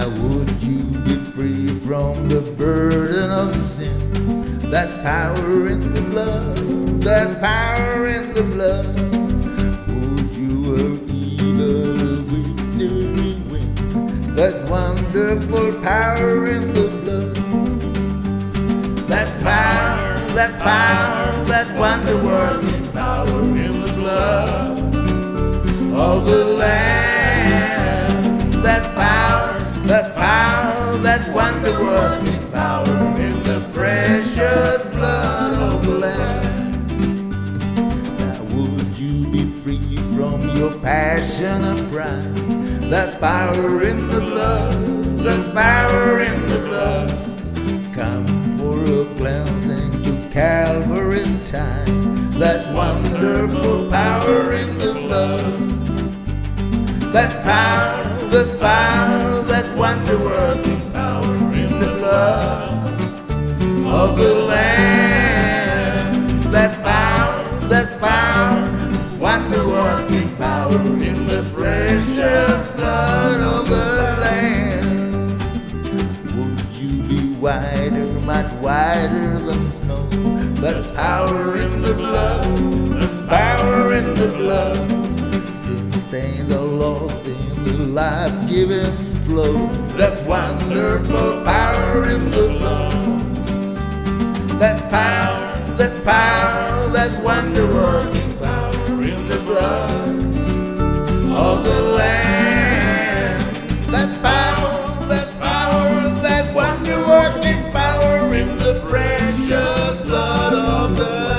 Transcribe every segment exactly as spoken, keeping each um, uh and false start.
Now would you be free from the burden of sin? There's power in the blood, there's power in the blood. Would you a evil victory win? There's wonderful power in the blood. There's power, there's power, there's wonder-working power in the blood of the Lamb. There's power, there's power, there's wonder-working power in the precious blood of the Lamb. Now would you be free from your passion and pride? There's power in the blood, there's power in the blood. Come for a cleansing to Calvary's time. There's wonderful power in the blood. There's power, there's power, there's wonder-working power in the blood of the Lamb. There's power, there's power, wonder-working power in the precious blood of the Lamb. Would you be whiter, much whiter than snow? There's power in the blood, there's power in the blood. Sin stains are lost in the life-giving flow. There's wonderful power in the blood. There's power, there's power, there's wonder-working power in the blood of the Lamb. There's power, there's power, there's wonder-working power in the precious blood of the Lamb.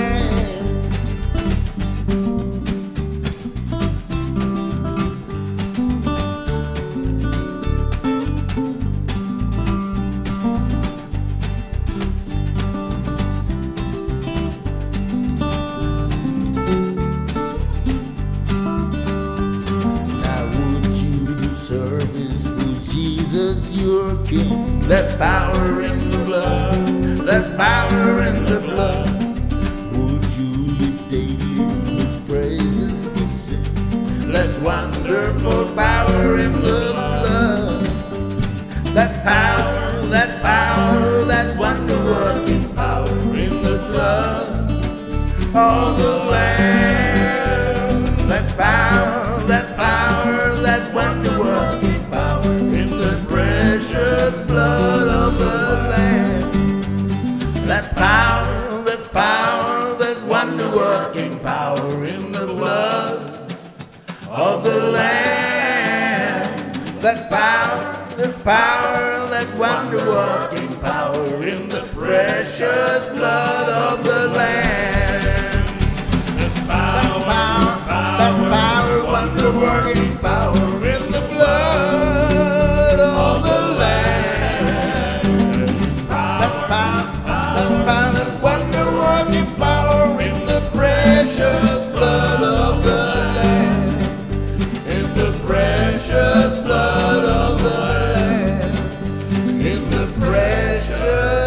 Jesus, your King. There's power in the blood, there's power in the blood. Would you live daily His praises to sing? There's wonderful power in the blood. There's power, there's power, there's wonder-working power in the blood of the Lamb. There's power, there's power, there's wonder-working power in the precious blood of the Lamb. There's power, there's power, there's wonder-working power in the blood of the Lamb. There's power, there's power, there's wonder-working power in the precious blood of the Lamb. There's power, there's power, wonder-working power in the blood of the Lamb. There's power, there's power, there's wonder-working power in the precious blood of the Lamb. In the precious blood of the Lamb. In the precious